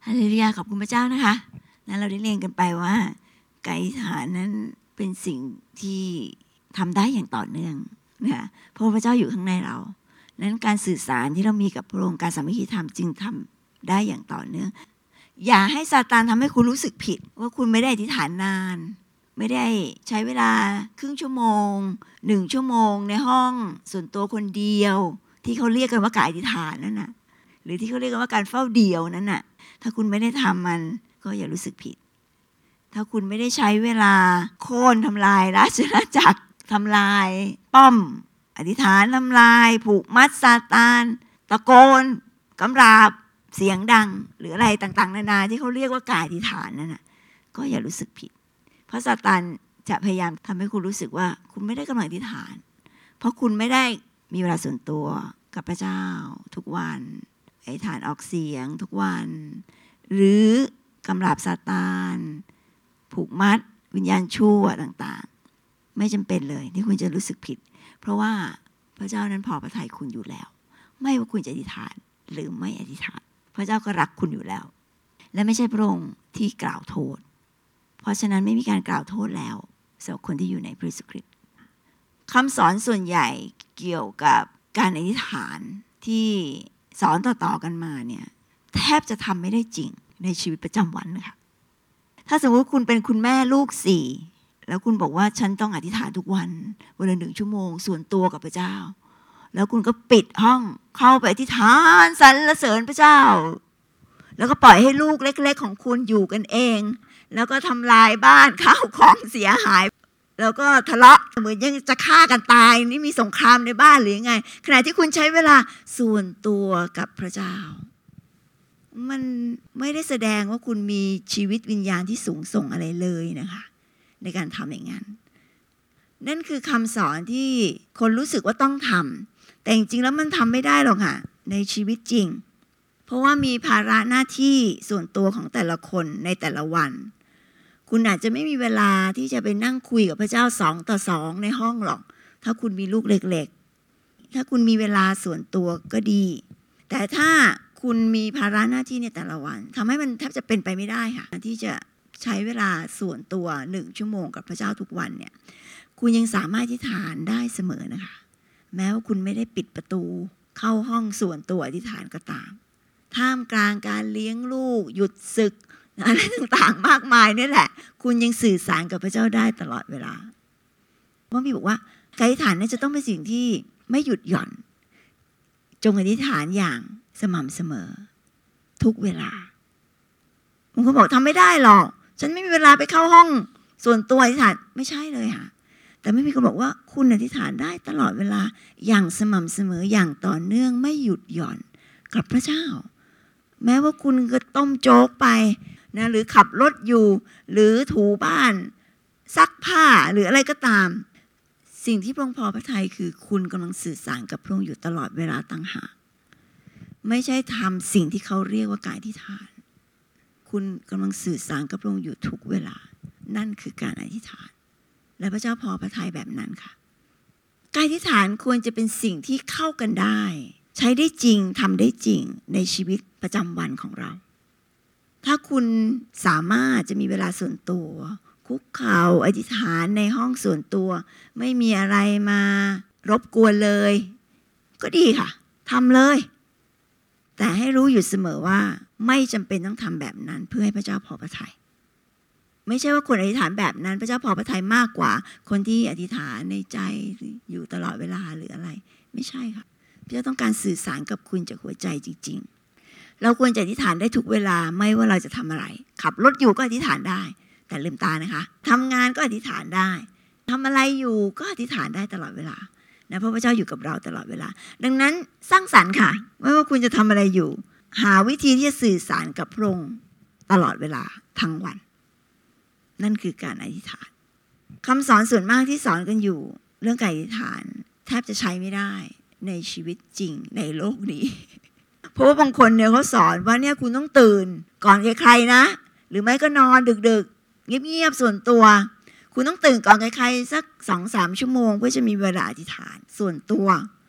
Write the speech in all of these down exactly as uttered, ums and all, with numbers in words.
ฮาเลลูยาขอบคุณพระเจ้านะคะนั้นเราได้เรียนกันไปว่าการอธิษฐานนั้นเป็นสิ่งที่ทำได้อย่างต่อเนื่องนะคะเพราะพระเจ้าอยู่ข้างในเรานั้นการสื่อสารที่เรามีกับพระองค์การสามัคคีธรรมจึงทำได้อย่างต่อเนื่องอย่าให้ซาตานทำให้คุณรู้สึกผิดว่าคุณไม่ได้อธิษฐานนานไม่ได้ใช้เวลาครึ่งชั่วโมงหนึ่งชั่วโมงในห้องส่วนตัวคนเดียวที่เขาเรียกกันว่าการอธิษฐานนั่นน่ะหรือที่เขาเรียกกันว่าการเฝ้าเดียวนั่นน่ะถ้าคุณไม่ได้ทำมันก็อย่ารู้สึกผิดถ้าคุณไม่ได้ใช้เวลาโค่นทำลายราชอาณาจักรทำลายป้อมอธิษฐานทำลายผูกมัดซาตานตะโกนกำราบเสียงดังหรืออะไรต่างๆนานาที่เขาเรียกว่าการอธิษฐานนั่นน่ะก็อย่ารู้สึกผิดเพราะซาตานจะพยายามทำให้คุณรู้สึกว่าคุณไม่ได้กำลังอธิษฐานเพราะคุณไม่ได้มีเวลาส่วนตัวกับพระเจ้าทุกวันอธิษฐานออกเสียงทุกวันหรือกำราบซาตานผูกมัดวิญญาณชั่วต่างๆไม่จำเป็นเลยที่คุณจะรู้สึกผิดเพราะว่าพระเจ้านั้นพอพระทัยคุณอยู่แล้วไม่ว่าคุณจะอธิษฐานหรือไม่อธิษฐานพระเจ้าก็รักคุณอยู่แล้วและไม่ใช่พระองค์ที่กล่าวโทษเพราะฉะนั้นไม่มีการกล่าวโทษแล้วสำหรับคนที่อยู่ในพระเยซูคริสต์คำสอนส่วนใหญ่เกี่ยวกับการอธิษฐานที่สอนต่อๆกันมาเนี่ยแทบจะทำไม่ได้จริงในชีวิตประจำวันนะคะถ้าสมมติคุณเป็นคุณแม่ลูกสี่แล้วคุณบอกว่าฉันต้องอธิษฐานทุกวันวันละหนึ่งชั่วโมงส่วนตัวกับพระเจ้าแล้วคุณก็ปิดห้องเข้าไปอธิษฐานสรรเสริญพระเจ้าแล้วก็ปล่อยให้ลูกเล็กๆของคุณอยู่กันเองแล้วก็ทำลายบ้านข้าวของเสียหายแล้วก็ทะเลาะเหมือนยังจะฆ่ากันตายนี่มีสงครามในบ้านหรือไงขณะที่คุณใช้เวลาส่วนตัวกับพระเจ้ามันไม่ได้แสดงว่าคุณมีชีวิตวิญญาณที่สูงส่งอะไรเลยนะคะในการทำอย่างนั้นนั่นคือคำสอนที่คนรู้สึกว่าต้องทำแต่จริงๆแล้วมันทำไม่ได้หรอกค่ะในชีวิตจริงเพราะว่ามีภาระหน้าที่ส่วนตัวของแต่ละคนในแต่ละวันคุณอาจจะไม่มีเวลาที่จะไปนั่งคุยกับพระเจ้าสองต่อสองในห้องหรอกถ้าคุณมีลูกเล็กๆถ้าคุณมีเวลาส่วนตัวก็ดีแต่ถ้าคุณมีภาระหน้าที่ในแต่ละวันทำให้มันแทบจะเป็นไปไม่ได้ค่ะที่จะใช้เวลาส่วนตัวหนึ่งชั่วโมงกับพระเจ้าทุกวันเนี่ยคุณยังสามารถอธิษฐานได้เสมอนะคะแม้ว่าคุณไม่ได้ปิดประตูเข้าห้องส่วนตัวอธิษฐานก็ตามท่ามกลางการเลี้ยงลูกหยุดศึกอะไรต่างๆมากมายนี่แหละคุณยังสื่อสารกับพระเจ้าได้ตลอดเวลาพระบิดาบอกว่าการอธิษฐานนั้นจะต้องเป็นสิ่งที่ไม่หยุดหย่อนจงอธิษฐานอย่างสม่ำเสมอทุกเวลาบางคนบอกทำไม่ได้หรอกฉันไม่มีเวลาไปเข้าห้องส่วนตัวอธิษฐานไม่ใช่เลยค่ะแต่ไม่มีคนบอกว่าคุณอธิษฐานได้ตลอดเวลาอย่างสม่ำเสมออย่างต่อเนื่องไม่หยุดหย่อนกับพระเจ้าแม้ว่าคุณก็ต้มโจ๊กไปนะหรือขับรถอยู่หรือถูบ้านซักผ้าหรืออะไรก็ตามสิ่งที่พระองค์พอพระทัยคือคุณกำลังสื่อสารกับพระองค์อยู่ตลอดเวลาต่างหากไม่ใช่ทำสิ่งที่เขาเรียกว่าการอธิษฐานคุณกำลังสื่อสารกับพระองค์อยู่ทุกเวลานั่นคือการอธิษฐานและพระเจ้าพอพระทัยแบบนั้นค่ะการอธิษฐานควรจะเป็นสิ่งที่เข้ากันได้ใช้ได้จริงทำได้จริงในชีวิตประจำวันของเราถ้าคุณสามารถจะมีเวลาส่วนตัวคุกเข่าอธิษฐานในห้องส่วนตัวไม่มีอะไรมารบกวนเลยก็ดีค่ะทำเลยแต่ให้รู้อยู่เสมอว่าไม่จำเป็นต้องทำแบบนั้นเพื่อให้พระเจ้าพอพระทัยไม่ใช่ว่าคนอธิษฐานแบบนั้นพระเจ้าพอพระทัยมากกว่าคนที่อธิษฐานในใจอยู่ตลอดเวลาหรืออะไรไม่ใช่ค่ะพระเจ้าต้องการสื่อสารกับคุณจากหัวใจจริงๆเราควรจะอธิษฐานได้ทุกเวลาไม่ว่าเราจะทำอะไรขับรถอยู่ก็อธิษฐานได้แต่ลืมตานะคะทำงานก็อธิษฐานได้ทำอะไรอยู่ก็อธิษฐานได้ตลอดเวลานะเพราะพระเจ้าอยู่กับเราตลอดเวลาดังนั้นสร้างสรรค์ค่ะไม่ว่าคุณจะทำอะไรอยู่หาวิธีที่จะสื่อสารกับพระองค์ตลอดเวลาทั้งวันนั่นคือการอธิษฐานคำสอนส่วนมากที่สอนกันอยู่เรื่องการอธิษฐานแทบจะใช้ไม่ได้ในชีวิตจริงในโลกนี้เพราะว่าบางคนเนี่ยเขาสอนว่าเนี่ยคุณต้องตื่นก่อนใครๆนะหรือไม่ก็นอนดึกๆเงียบๆส่วนตัวคุณต้องตื่นก่อนใครๆสัก สองถึงสาม ชั่วโมงเพื่อจะมีเวลาอธิษฐานส่วนตัว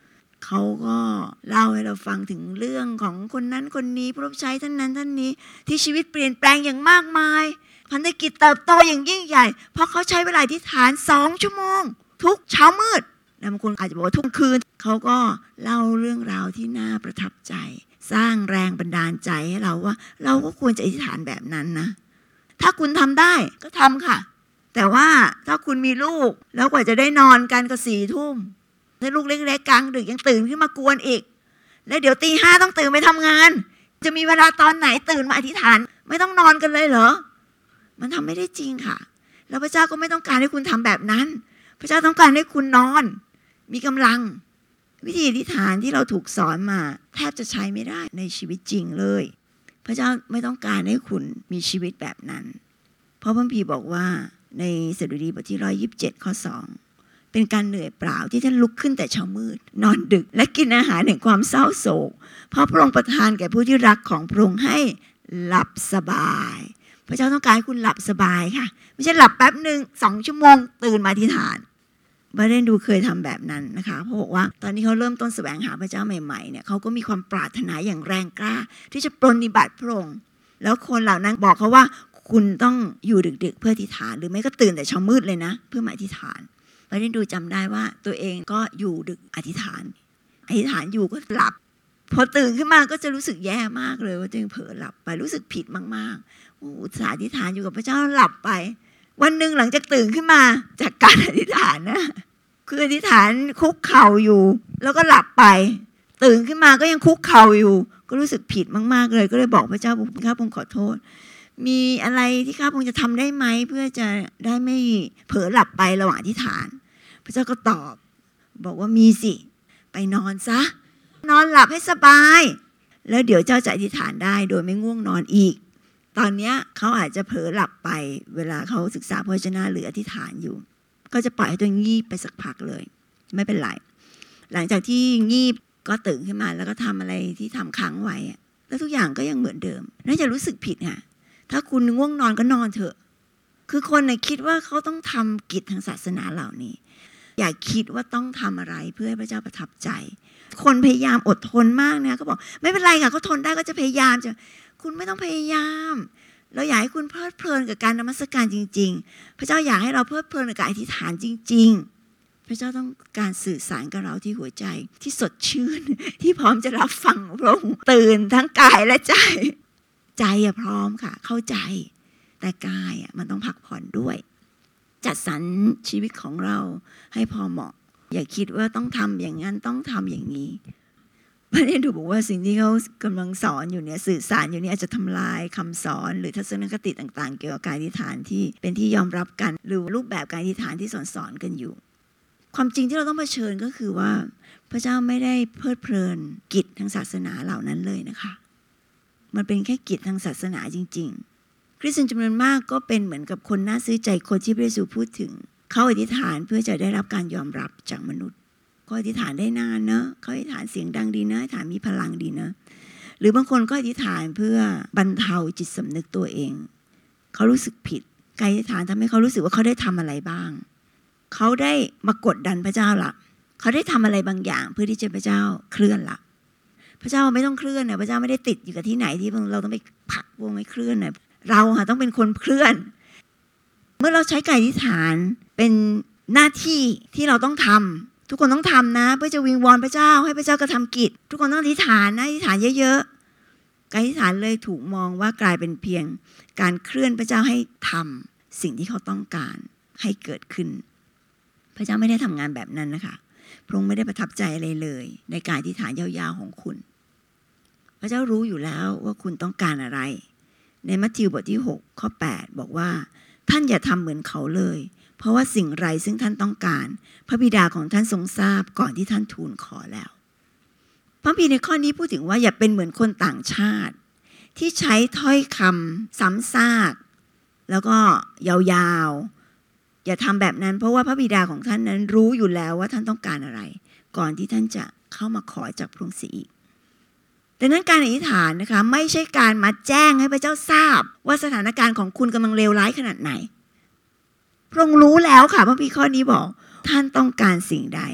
เขาก็เล่าให้เราฟังถึงเรื่องของคนนั้นคนนี้ผู้รับใช้ท่านนั้นท่านนี้ที่ชีวิตเปลี่ยนแปลงอย่างมากมายพันธกิจเติบโตอย่างยิ่งใหญ่เพราะเขาใช้เวลาอธิษฐานสองชั่วโมงทุกเช้ามืดแล้วบางคนอาจจะบอกว่าทุกคืนเขาก็เล่าเรื่องราวที่น่าประทับใจสร้างแรงบันดาลใจให้เราว่าเราก็ควรจะอธิษฐานแบบนั้นนะถ้าคุณทำได้ก็ทำค่ะแต่ว่าถ้าคุณมีลูกแล้วกว่าจะได้นอนกันก็สี่ทุ่มถ้าลูกเล็กๆกลางดึกยังตื่นขึ้นมากวนอีกแล้วเดี๋ยวตีห้าต้องตื่นไปทำงานจะมีเวลาตอนไหนตื่นมาอธิษฐานไม่ต้องนอนกันเลยเหรอมันทำไม่ได้จริงค่ะแล้วพระเจ้าก็ไม่ต้องการให้คุณทำแบบนั้นพระเจ้าต้องการให้คุณนอนมีกำลังวิธีอธิษฐานที่เราถูกสอนมาแทบจะใช้ไม่ได้ในชีวิตจริงเลยพระเจ้าไม่ต้องการให้คุณมีชีวิตแบบนั้นเพราะพระคัมภีร์บอกว่าในสดุดีบทที่หนึ่งร้อยยี่สิบเจ็ดข้อสองเป็นการเหนื่อยเปล่าที่ท่านลุกขึ้นแต่เช้ามืดนอนดึกและกินอาหารแห่งความเศร้าโศกเพราะพระองค์ประทานแก่ผู้ที่รักของพระองค์ให้หลับสบายพระเจ้าต้องการให้คุณหลับสบายค่ะไม่ใช่หลับแป๊บหนึ่งสองชั่วโมงตื่นมาอธิษฐานบาเรนดูเคยทำแบบนั้นนะคะเพราะบอกว่าตอนนี้เขาเริ่มต้นแสวงหาพระเจ้าใหม่ๆเนี่ยเขาก็มีความปรารถนาอย่างแรงกล้าที่จะปรนนิบัติพระองค์แล้วคนเหล่านั้นบอกเขาว่าคุณต้องอยู่ดึกๆเพื่ออธิษฐานหรือไม่ก็ตื่นแต่เช้ามืดเลยนะเพื่อมาอธิษฐานบาเรนดูจำได้ว่าตัวเองก็อยู่ดึกอธิษฐานอธิษฐานอยู่ก็หลับพอตื่นขึ้นมาก็จะรู้สึกแย่มากเลยว่าตัวเองเผลอหลับไปรู้สึกผิดมากๆอุตส่าห์อธิษฐานอยู่กับพระเจ้าหลับไปวันหนึ่งหลังจากตื่นขึ้นมาจากการอธิษฐานนะคืออธิษฐานคุกเข่าอยู่แล้วก็หลับไปตื่นขึ้นมาก็ยังคุกเข่าอยู่ก็รู้สึกผิดมากๆเลยก็เลยบอกพระเจ้าข้าพงขอโทษมีอะไรที่ข้าพงจะทำได้ไหมเพื่อจะได้ไม่เผลอหลับไประหว่างอธิษฐานพระเจ้าก็ตอบบอกว่ามีสิไปนอนซะนอนหลับให้สบายแล้วเดี๋ยวเจ้าจะอธิษฐานได้โดยไม่ง่วงนอนอีกตอนนี้เขาอาจจะเผลอหลับไปเวลาเขาศึกษาพระวจนะหรืออธิษฐานอยู่ก็จะปล่อยให้ตัวงีบไปสักพักเลยไม่เป็นไรหลังจากที่งีบก็ตื่นขึ้นมาแล้วก็ทำอะไรที่ทำค้างไว้แล้วทุกอย่างก็ยังเหมือนเดิมน่าจะรู้สึกผิดค่ะถ้าคุณง่วงนอนก็นอนเถอะคือคนเนี่ยคิดว่าเขาต้องทำกิจทางศาสนาเหล่านี้อย่าคิดว่าต้องทำอะไรเพื่อให้พระเจ้าประทับใจคนพยายามอดทนมากเนี่ยก็บอกไม่เป็นไรค่ะเขาทนได้ก็จะพยายามจะคุณไม่ต้องพยายามเราอยากให้คุณเพลิดเพลินกับการนมัสการจริงๆพระเจ้าอยากให้เราเพลิดเพลินกับการอธิษฐานจริงๆพระเจ้าต้องการสื่อสารกับเราที่หัวใจที่สดชื่นที่พร้อมจะรับฟังพระองค์ตื่นทั้งกายและใจใจอะพร้อมค่ะเข้าใจแต่กายอะมันต้องพักผ่อนด้วยจัดสรรชีวิตของเราให้พอเหมาะอย่าคิดว่าต้องทำอย่างนั้นต้องทำอย่างนี้พระเยซูบอกว่าสิ่งที่เขากำลังสอนอยู่เนี่ยสื่อสารอยู่เนี่ยอาจจะทำลายคำสอนหรือทัศนคติต่างๆเกี่ยวกับการอธิษฐานที่เป็นที่ยอมรับกันหรือรูปแบบการอธิษฐานที่สอนสอนกันอยู่ความจริงที่เราต้องเผชิญก็คือว่าพระเจ้าไม่ได้เพลิดเพลินกิจทางศาสนาเหล่านั้นเลยนะคะมันเป็นแค่กิจทางศาสนาจริงๆคริสเตียนจำนวนมากก็เป็นเหมือนกับคนน่าซื้อใจคนที่พระเยซูพูดถึงเขาอธิษฐานเพื่อจะได้รับการยอมรับจากมนุษย์ก็อธิษฐานได้นานเนอะเขาอธิษฐานเสียงดังดีนะอธิษฐานมีพลังดีนะหรือบางคนก็อธิษฐานเพื่อบรรเทาจิตสำนึกตัวเองเขารู้สึกผิดการอธิษฐานทำให้เขารู้สึกว่าเขาได้ทำอะไรบ้างเขาได้มากดดันพระเจ้าละเขาได้ทำอะไรบางอย่างเพื่อที่จะพระเจ้าเคลื่อนละพระเจ้าไม่ต้องเคลื่อนนะพระเจ้าไม่ได้ติดอยู่กับที่ไหนที่เราต้องไปผลักวงให้เคลื่อนนะเราค่ะต้องเป็นคนเคลื่อนเมื่อเราใช้การอธิษฐานเป็นหน้าที่ที่เราต้องทำทุกคนต้องทำนะเพื่อจะวิงวอนพระเจ้าให้พระเจ้ากระทำกิจทุกคนต้องอธิษฐานนะอธิษฐานเยอะๆการอธิษฐานเลยถูกมองว่ากลายเป็นเพียงการเคลื่อนพระเจ้าให้ทำสิ่งที่เขาต้องการให้เกิดขึ้นพระเจ้าไม่ได้ทำงานแบบนั้นนะคะพระองค์ไม่ได้ประทับใจอะไรเลยในการอธิษฐานยาวๆของคุณพระเจ้ารู้อยู่แล้วว่าคุณต้องการอะไรในมัทธิวบทที่หกข้อแปดบอกว่าท่านอย่าทำเหมือนเขาเลยเพราะว่าสิ่งไรซึ่งท่านต้องการพระบิดาของท่านทรงทราบก่อนที่ท่านทูลขอแล้วพระบิดาในข้อนี้พูดถึงว่าอย่าเป็นเหมือนคนต่างชาติที่ใช้ถ้อยคำซ้ำซากแล้วก็ยาวๆอย่าทำแบบนั้นเพราะว่าพระบิดาของท่านนั้นรู้อยู่แล้วว่าท่านต้องการอะไรก่อนที่ท่านจะเข้ามาขอจากพระองค์เสียอีกดังนั้นการอธิษฐานนะคะไม่ใช่การมาแจ้งให้พระเจ้าทราบว่าสถานการณ์ของคุณกำลังเลวร้ายขนาดไหนพระองค์รู้แล้วค่ะพระคัมภีร์ข้อนี้บอกท่านต้องการสิ่งใด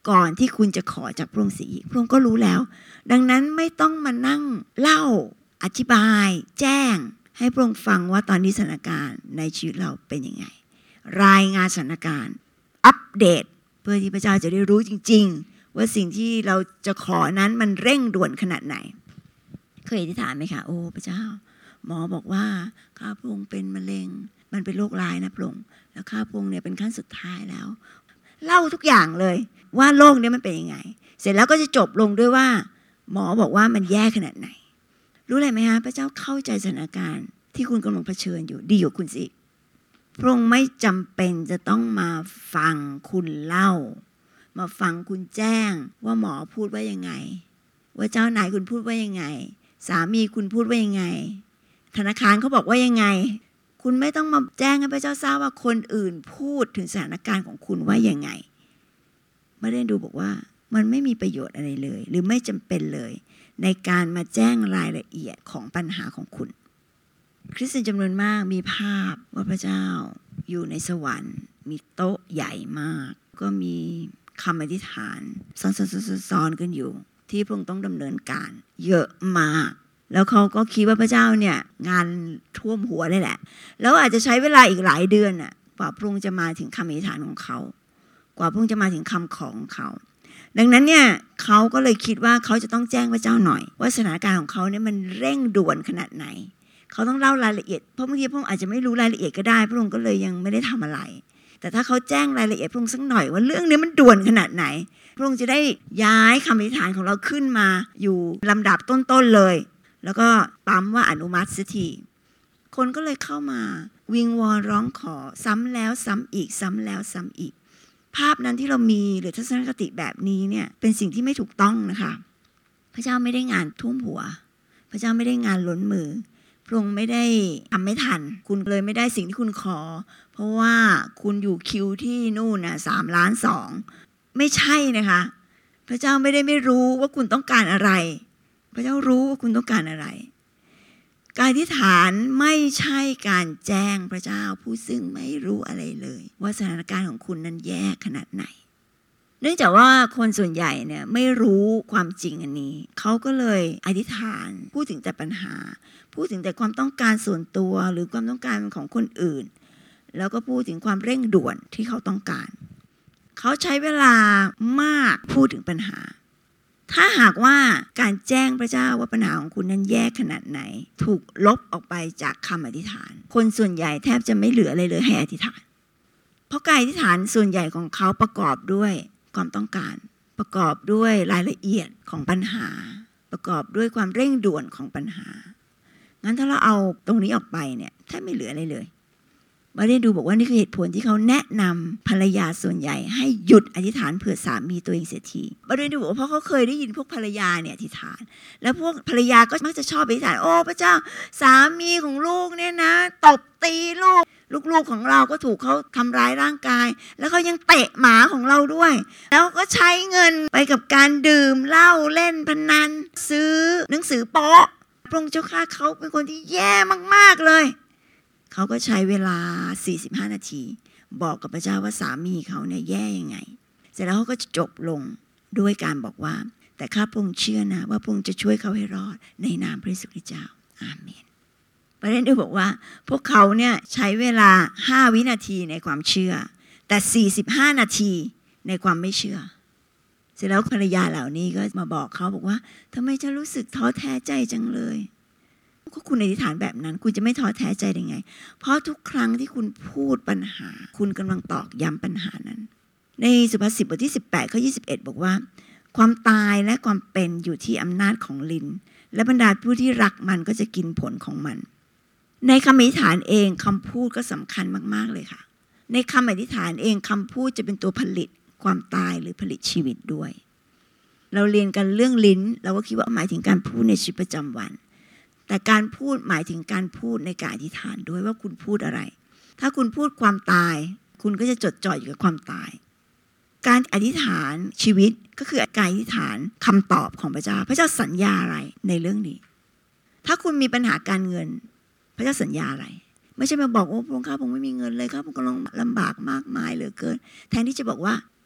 ก่อนที่คุณจะขอจากพระองค์เสียอีกพระองค์ก็รู้แล้วดังนั้นไม่ต้องมานั่งเล่าอธิบายแจ้งให้พระองค์ฟังว่าตอนนี้สถานการณ์ในชีวิตเราเป็นยังไงรายงานสถานการณ์อัปเดตเพื่อที่พระเจ้าจะได้รู้จริงๆว่าสิ่งที่เราจะขอนั้นมันเร่งด่วนขนาดไหนเคยอธิษฐานไหมคะโอ้พระเจ้าหมอบอกว่าข้าพระองค์เป็นมะเร็งมันเป็นโรคร้ายนะพระองค์แล้วข้าพระองค์เนี่ยเป็นขั้นสุดท้ายแล้วเล่าทุกอย่างเลยว่าโรคนี้มันเป็นยังไงเสร็จแล้วก็จะจบลงด้วยว่าหมอบอกว่ามันแย่ขนาดไหนรู้อะไรไหมฮะพระเจ้าเข้าใจสถานการณ์ที่คุณกำลังเผชิญอยู่ดีอยู่คุณสิพระองค์ไม่จำเป็นจะต้องมาฟังคุณเล่ามาฟังคุณแจ้งว่าหมอพูดว่ายังไงว่าเจ้านายคุณพูดว่ายังไงสามีคุณพูดว่ายังไงธนาคารเขาบอกว่ายังไงคุณไม่ต้องมาแจ้งให้พระเจ้าทราบว่าคนอื่นพูดถึงสถานการณ์ของคุณว่ายังไงไม่ได้ดูบอกว่ามันไม่มีประโยชน์อะไรเลยหรือไม่จำเป็นเลยในการมาแจ้งรายละเอียดของปัญหาของคุณคริสเตียนจำนวนมากมีภาพว่าพระเจ้าอยู่ในสวรรค์มีโต๊ะใหญ่มากก็มีคำอธิษฐานซ้อนๆๆๆกันอยู่ที่พระองค์ต้องดำเนินการเยอะมากแล้วเขาก็คิดว่าพระเจ้าเนี่ยงานท่วมหัวเลยแหละแล้วอาจจะใช้เวลาอีกหลายเดือนน่ะกว่าพระองค์จะมาถึงคำอธิษฐานของเขากว่าพระองค์จะมาถึงคำขอของเขาดังนั้นเนี่ยเขาก็เลยคิดว่าเขาจะต้องแจ้งพระเจ้าหน่อยว่าสถานการณ์ของเขาเนี่ยมันเร่งด่วนขนาดไหนเขาต้องเล่ารายละเอียดเพราะบางทีพระองค์อาจจะไม่รู้รายละเอียดก็ได้พระองค์ก็เลยยังไม่ได้ทำอะไรแต่ถ้าเขาแจ้งรายละเอียดพระองค์สักหน่อยว่าเรื่องนี้มันด่วนขนาดไหนพระองค์จะได้ย้ายคำอธิษฐานของเราขึ้นมาอยู่ลำดับต้นๆเลยแล้วก็ปั๊มว่าอนุมัติสักทีคนก็เลยเข้ามาวิงวอนร้องขอซ้ำแล้วซ้ำอีกซ้ำแล้วซ้ำอีกภาพนั้นที่เรามีหรือทัศนคติแบบนี้เนี่ยเป็นสิ่งที่ไม่ถูกต้องนะคะพระเจ้าไม่ได้งานท่วมหัวพระเจ้าไม่ได้งานล้นมือพระองค์ไม่ได้ทำไม่ทันคุณเลยไม่ได้สิ่งที่คุณขอเพราะว่าคุณอยู่คิวที่นู่นน่ะสามล้านสองไม่ใช่นะคะพระเจ้าไม่ได้ไม่รู้ว่าคุณต้องการอะไรพระเจ้ารู้ว่าคุณต้องการอะไรการอธิษฐานไม่ใช่การแจ้งพระเจ้าผู้ซึ่งไม่รู้อะไรเลยว่าสถานการณ์ของคุณนั้นแย่ขนาดไหนเนื่องจากว่าคนส่วนใหญ่เนี่ยไม่รู้ความจริงอันนี้เขาก็เลยอธิษฐานพูดถึงแต่ปัญหาพูดถึงแต่ความต้องการส่วนตัวหรือความต้องการของคนอื่นแล้วก็พูดถึงความเร่งด่วนที่เขาต้องการเขาใช้เวลามากพูดถึงปัญหาถ้าหากว่าการแจ้งพระเจ้าว่าปัญหาของคุณนั้นแย่ขนาดไหนถูกลบออกไปจากคำอธิษฐานคนส่วนใหญ่แทบจะไม่เหลืออะไรเลยให้อธิษฐานเพราะการอธิษฐานส่วนใหญ่ของเขาประกอบด้วยความต้องการประกอบด้วยรายละเอียดของปัญหาประกอบด้วยความเร่งด่วนของปัญหางั้นถ้าเราเอาตรงนี้ออกไปเนี่ยแทบไม่เหลืออะไรเลยมาเรียนดูบอกว่านี่คือเหตุผลที่เขาแนะนำภรรยาส่วนใหญ่ให้หยุดอธิษฐานเผื่อสามีตัวเองเสียทีมาเรียนดูบอกว่าเพราะเขาเคยได้ยินพวกภรรยาเนี่ยอธิษฐานแล้วพวกภรรยาก็มักจะชอบอธิษฐานโอ้พระเจ้าสามีของลูกเนี่ยนะตบตีลูกลูกๆของเราก็ถูกเขาทำร้ายร่างกายแล้วเขายังเตะหมาของเราด้วยแล้วก็ใช้เงินไปกับการดื่มเหล้าเล่นพนันซื้อหนังสือโป๊ะพระองค์เจ้าข้าเขาเป็นคนที่แย่มากๆเลยเขาก็ใช้เวลาสี่สิบห้านาทีบอกกับพระเจ้าว่าสามีเขาเนี่ยแย่ยังไงเสร็จแล้วเขาก็จะจบลงด้วยการบอกว่าแต่ข้าพระองค์เชื่อนะว่าพระองค์จะช่วยเขาให้รอดในนามพระเยซูคริสต์เจ้าอาเมนประเด็นที่บอกว่าพวกเขาเนี่ยใช้เวลาห้าวินาทีในความเชื่อแต่สี่สิบห้านาทีในความไม่เชื่อเสร็จแล้วภรรยาเหล่านี้ก็มาบอกเขาบอกว่าทำไมจะรู้สึกท้อแท้ใจจังเลยก็คุณอธิษฐานแบบนั้นคุณจะไม่ท้อแท้ใจได้ไงเพราะทุกครั้งที่คุณพูดปัญหาคุณกำลังตอกย้ำปัญหานั้นในสุภาษิตบทที่สิบแปดข้อยี่สิบเอ็ดบอกว่าความตายและความเป็นอยู่ที่อำนาจของลิ้นและบรรดาผู้ที่รักมันก็จะกินผลของมันในคำอธิษฐานเองคำพูดก็สำคัญมากๆเลยค่ะในคำอธิษฐานเองคำพูดจะเป็นตัวผลิตความตายหรือผลิตชีวิตด้วยเราเรียนกันเรื่องลิ้นเราก็คิดว่าหมายถึงการพูดในชีวิตประจำวันแต่การพูดหมายถึงการพูดในการอธิษฐานด้วยว่าคุณพูดอะไรถ้าคุณพูดความตายคุณก็จะจดจ่ออยู่กับความตายการอธิษฐานชีวิตก็คือการอธิษฐานคำตอบของพระเจ้าพระเจ้าสัญญาอะไรในเรื่องนี้ถ้าคุณมีปัญหาการเงินพระเจ้าสัญญาอะไรไม่ใช่มาบอกว่าพระองค์ข้าพระองค์ไม่มีเงินเลยข้าพระองค์กำลังลำบากมากมายเหลือเกินแทนที่จะบอกว่า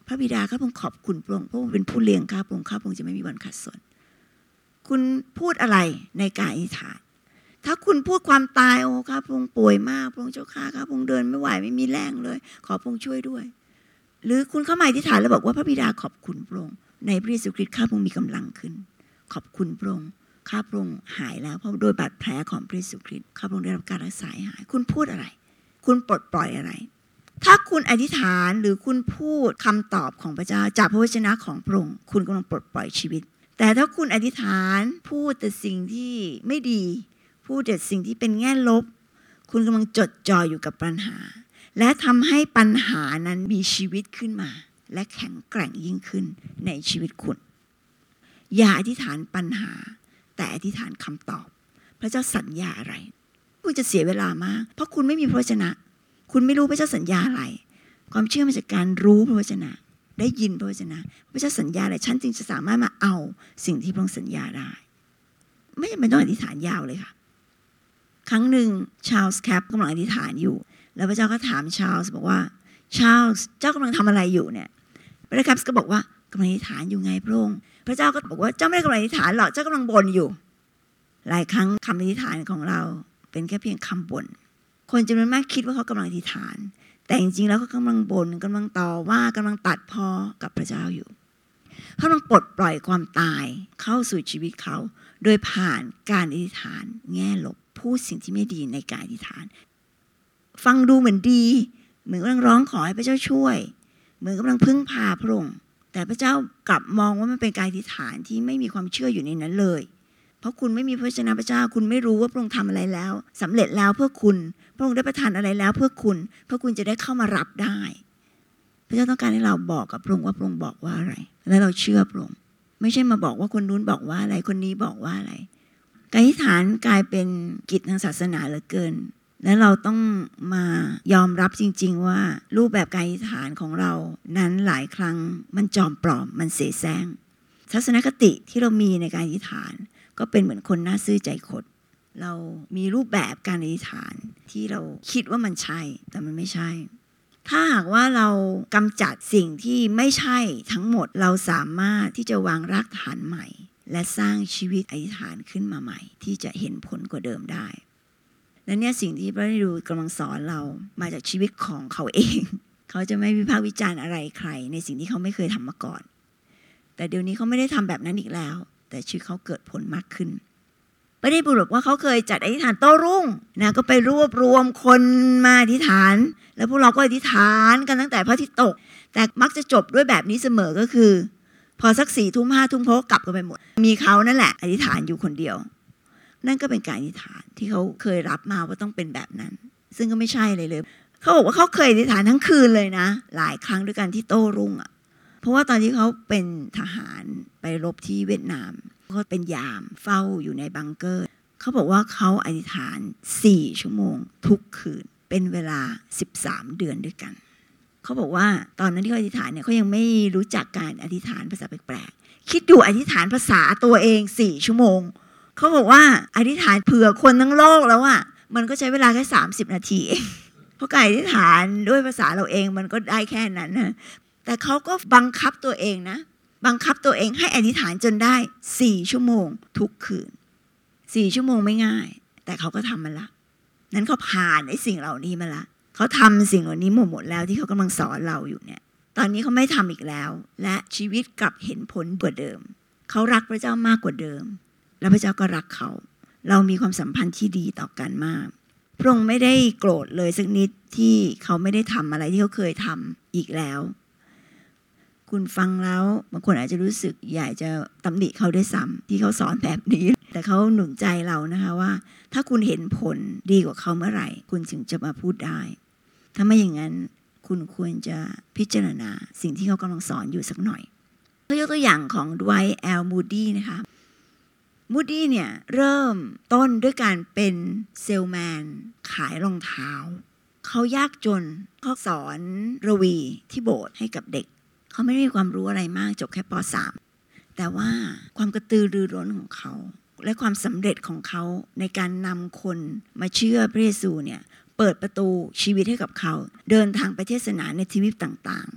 พระบิดาข้าพระองค์ขอบคุณพระองค์เพราะเป็นผู้เลี้ยงข้าพระองค์ข้าพระองค์จะไม่มีวันขาดสนคุณพูดอะไรในการอธิษฐานถ้าคุณพูดความตายโอ้ข้าพระองค์ป่วยมากพระองค์เจ้าข้าข้าพระองค์เดินไม่ไหวไม่มีแรงเลยขอพระองค์ช่วยด้วยหรือคุณเข้ามาอธิษฐานแล้วบอกว่าพระบิดาขอบคุณพระองค์ในพระเยซูคริสต์ข้าพระองค์มีกำลังขึ้นขอบคุณพระองค์ข้าพระองค์หายแล้วเพราะโดยบาดแผลของพระเยซูคริสต์ข้าพระองค์ได้รับการรักษาหายคุณพูดอะไรคุณปลดปล่อยอะไรถ้าคุณอธิษฐานหรือคุณพูดคำตอบของพระเจ้าจากพระวจนะของพระองค์คุณกำลังปลดปล่อยชีวิตแต่ถ้าคุณอธิษฐานพูดแต่สิ่งที่ไม่ดีพูดแต่สิ่งที่เป็นแง่ลบคุณกำลังจดจ่ออยู่กับปัญหาและทำให้ปัญหานั้นมีชีวิตขึ้นมาและแข็งแกร่งยิ่งขึ้นในชีวิตคุณอย่าอธิษฐานปัญหาแต่อธิษฐานคำตอบพระเจ้าสัญญาอะไรคุณจะเสียเวลามากเพราะคุณไม่มีพระวจนะคุณไม่รู้พระเจ้าสัญญาอะไรความเชื่อมาจากการรู้พระวจนะได้ยินพระวจนะพระเจ้าสัญญาอะไรฉันจึงจะสามารถมาเอาสิ่งที่พระองค์สัญญาได้ไม่จำเป็นต้องอธิษฐานยาวเลยค่ะครั้งหนึ่งชาร์ลส์แคปกำลังอธิษฐานอยู่แล้วพระเจ้าก็ถามชาร์ลส์บอกว่าชาร์ลส์เจ้ากำลังทำอะไรอยู่เนี่ยพระแคปก็บอกว่ากำลังอธิษฐานอยู่ไงพระองค์พระเจ้าก็บอกว่าเจ้าไม่ได้กำลังอธิษฐานหรอกเจ้ากำลังบ่นอยู่หลายครั้งคำอธิษฐานของเราเป็นแค่เพียงคำบ่นคนจำนวนมากคิดว่าเขากำลังอธิษฐานแต่จริงๆแล้วเขากำลังบ่นกำลังต่อว่ากำลังตัดพ้อกับพระเจ้าอยู่เขากำลังปลดปล่อยความตายเข้าสู่ชีวิตเขาโดยผ่านการอธิษฐานแง่ลบพูดสิ่งที่ไม่ดีในการอธิษฐานฟังดูเหมือนดีเหมือนกำลังร้องขอให้พระเจ้าช่วยเหมือนกำลังพึ่งพาพระองค์แต่พระเจ้ากลับมองว่ามันเป็นการอธิษฐานที่ไม่มีความเชื่ออยู่ในนั้นเลยเพราะคุณไม่มีพระวจนะพระเจ้าคุณไม่รู้ว่าพระองค์ทำอะไรแล้วสำเร็จแล้วเพื่อคุณพระองค์ได้ประทานอะไรแล้วเพื่อคุณเพื่อคุณจะได้เข้ามารับได้พระเจ้าต้องการให้เราบอกกับพระองค์ว่าพระองค์บอกว่าอะไรและเราเชื่อพระองค์ไม่ใช่มาบอกว่าคนนู้นบอกว่าอะไรคนนี้บอกว่าอะไรการอธิษฐานกลายเป็นกิจทางศาสนาเหลือเกินและเราต้องมายอมรับจริงๆว่ารูปแบบการอธิษฐานของเรานั้นหลายครั้งมันจอมปลอมมันเสแสร้งทัศนคติที่เรามีในการอธิษฐานก็เป็นเหมือนคนหน้าซื่อใจคดเรามีรูปแบบการอธิษฐานที่เราคิดว่ามันใช่แต่มันไม่ใช่ถ้าหากว่าเรากำจัดสิ่งที่ไม่ใช่ทั้งหมดเราสามารถที่จะวางรากฐานใหม่และสร้างชีวิตอธิษฐานขึ้นมาใหม่ที่จะเห็นผลกว่าเดิมได้และเนี่ยสิ่งที่พระฤดูกำลังสอนเรามาจากชีวิตของเขาเองเขาจะไม่วิพากษ์วิจารณ์อะไรใครในสิ่งที่เขาไม่เคยทำมาก่อนแต่เดี๋ยวนี้เขาไม่ได้ทำแบบนั้นอีกแล้วแต่ชีวิตเขาเกิดผลมากขึ้นไม่ได้บอกว่าเขาเคยจัดอธิษฐานโต้รุ่งนะก็ไปรวบรวมคนมาอธิษฐานแล้วพวกเราก็อธิษฐานกันตั้งแต่พระอาทิตย์ตกแต่มักจะจบด้วยแบบนี้เสมอก็คือพอสักสี่ทุ่มห้าทุ่มเขาก็กลับกันไปหมดมีเขานั่นแหละอธิษฐานอยู่คนเดียวนั่นก็เป็นการอธิษฐานที่เขาเคยรับมาว่าต้องเป็นแบบนั้นซึ่งก็ไม่ใช่เลยเลยเขาบอกว่าเขาเคยอธิษฐานทั้งคืนเลยนะหลายครั้งด้วยกันที่โต้รุ่งอ่ะเพราะว่าตอนที่เขาเป็นทหารไปรบที่เวียดนามเขาเป็นยามเฝ้าอยู่ในบังเกอร์เขาบอกว่าเขาอธิษฐานสี่ชั่วโมงทุกคืนเป็นเวลาสิบสามเดือนด้วยกันเขาบอกว่าตอนนั้นที่เขาอธิษฐานเนี่ยเขายังไม่รู้จักการอธิษฐานภาษาแปลกๆคิดดูอธิษฐานภาษาตัวเองสี่ชั่วโมงเขาบอกว่าอธิษฐานเผื่อคนทั้งโลกแล้วอ่ะมันก็ใช้เวลาแค่สามสิบนาทีเองเพราะการอธิษฐานด้วยภาษาเราเองมันก็ได้แค่นั้นนะแต่เขาก็บังคับตัวเองนะบังคับตัวเองให้อธิษฐานจนได้สี่ชั่วโมงทุกคืนสี่ชั่วโมงไม่ง่ายแต่เขาก็ทำมันละนั้นเขาผ่านไอ้สิ่งเหล่านี้มาละเขาทำสิ่งเหล่านี้หมดหมดแล้วที่เขากำลังสอนเราอยู่เนี่ยตอนนี้เขาไม่ทำอีกแล้วและชีวิตกลับเห็นผลกว่าเดิมเขารักพระเจ้ามากกว่าเดิมและพระเจ้าก็รักเขาเรามีความสัมพันธ์ที่ดีต่อกันมากพระองค์ไม่ได้โกรธเลยสักนิดที่เขาไม่ได้ทำอะไรที่เขาเคยทำอีกแล้วคุณฟังแล้วบางคนอาจจะรู้สึกอยากจะตำหนิเขาด้วยซ้ำที่เขาสอนแบบนี้แต่เขาหนุนใจเรานะคะว่าถ้าคุณเห็นผลดีกว่าเขาเมื่อไหร่คุณจึงจะมาพูดได้ถ้าไม่อย่างนั้นคุณควรจะพิจารณาสิ่งที่เขากำลังสอนอยู่สักหน่อยยกตัวอย่างของไดวท์แอลมูดี้นะคะมูดี้เนี่ยเริ่มต้นด้วยการเป็นเซลแมนขายรองเท้าเขายากจนเขาสอนระวีที่โบสถ์ให้กับเด็กเขาไม่ได้มีความรู้อะไรมากจบแค่ป.สาม แต่ว่าความกระตือรือร้นของเขาและความสำเร็จของเขาในการนำคนมาเชื่อพระเยซูเนี่ยเปิดประตูชีวิตให้กับเขาเดินทางไปเทศนาในทวีปต่าง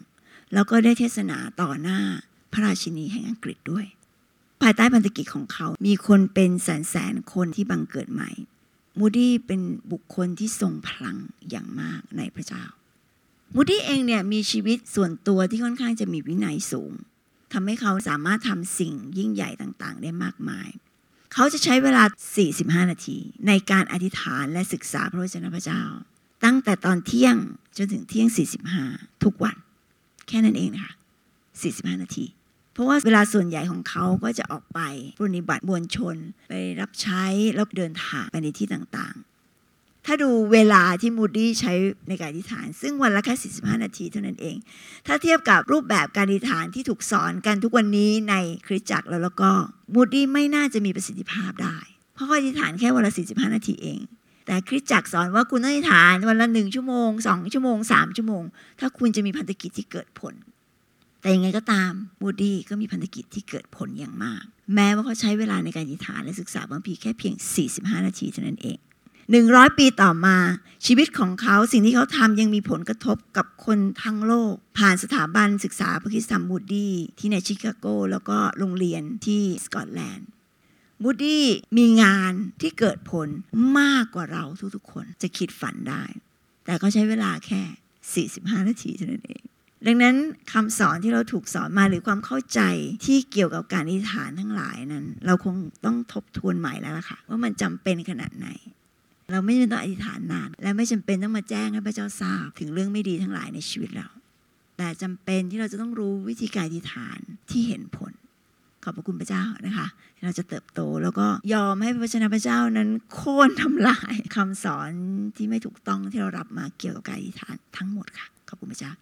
แล้วก็ได้เทศนาต่อหน้าพระราชินีแห่งอังกฤษด้วยภายใต้พันธกิจของเขามีคนเป็นแสนแสนคนที่บังเกิดใหม่มูดี้เป็นบุคคลที่ทรงพลังอย่างมากในพระเจ้ามูดี้เองเนี่ยมีชีวิตส่วนตัวที่ค่อนข้างจะมีวินัยสูงทำให้เขาสามารถทำสิ่งยิ่งใหญ่ต่างๆได้มากมายเขาจะใช้เวลาสี่สิบห้านาทีในการอธิษฐานและศึกษาพระวจนะพระเจ้าตั้งแต่ตอนเที่ยงจนถึงเที่ยงสี่สิบห้าทุกวันแค่นั้นเองนะคะสี่สิบห้านาทีเพราะว่าเวลาส่วนใหญ่ของเขาก็จะออกไปปฏิบัติมวลชนไปรับใช้แล้วเดินทางไปในที่ต่างๆถ้าดูเวลาที่มูดี้ใช้ในการอธิษฐานซึ่งวันละแค่สี่สิบห้านาทีเท่านั้นเองถ้าเทียบกับรูปแบบการอธิษฐานที่ถูกสอนกันทุกวันนี้ในคริสตจักรแล้วแล้วก็มูดี้ไม่น่าจะมีประสิทธิภาพได้เพราะเขาอธิษฐานแค่วันละสี่สิบห้านาทีเองแต่คริสตจักรสอนว่าคุณต้องอธิษฐานวันละหนึ่งชั่วโมงสองชั่วโมงสามชั่วโมงถ้าคุณจะมีพันธกิจที่เกิดผลแต่ยังไงก็ตามมูดี้ก็มีพันธกิจที่เกิดผลอย่างมากแม้ว่าเขาใช้เวลาในการอธิษฐานและศึกษาบางทีแค่เพียงสี่สิบห้านาทีเท่านั้นเองหนึ่งร้อยปีต่อมาชีวิตของเขาสิ่งที่เขาทำยังมีผลกระทบกับคนทั้งโลกผ่านสถาบันศึกษาพระคริสตธรรมมูดี้ที่ในชิคาโกแล้วก็โรงเรียนที่สกอตแลนด์มูดี้มีงานที่เกิดผลมากกว่าเราทุกๆคนจะคิดฝันได้แต่ก็ใช้เวลาแค่สี่สิบห้านาทีเท่านั้นเองดังนั้นคำสอนที่เราถูกสอนมาหรือความเข้าใจที่เกี่ยวกับการอธิษฐานทั้งหลายนั้นเราคงต้องทบทวนใหม่แล้วล่ะค่ะว่ามันจำเป็นขนาดไหนเราไม่จำเป็นต้องอธิษฐานนานและไม่จำเป็นต้องมาแจ้งให้พระเจ้าทราบถึงเรื่องไม่ดีทั้งหลายในชีวิตเราแต่จำเป็นที่เราจะต้องรู้วิธีการอธิษฐานที่เห็นผลขอบพระคุณพระเจ้านะคะที่เราจะเติบโตแล้วก็ยอมให้พระวจนะพระเจ้านั้นโค่นทำลายคำสอนที่ไม่ถูกต้องที่เรารับมาเกี่ยวกับการอธิษฐานทั้งหมดค่ะขอบคุณพระเจ้า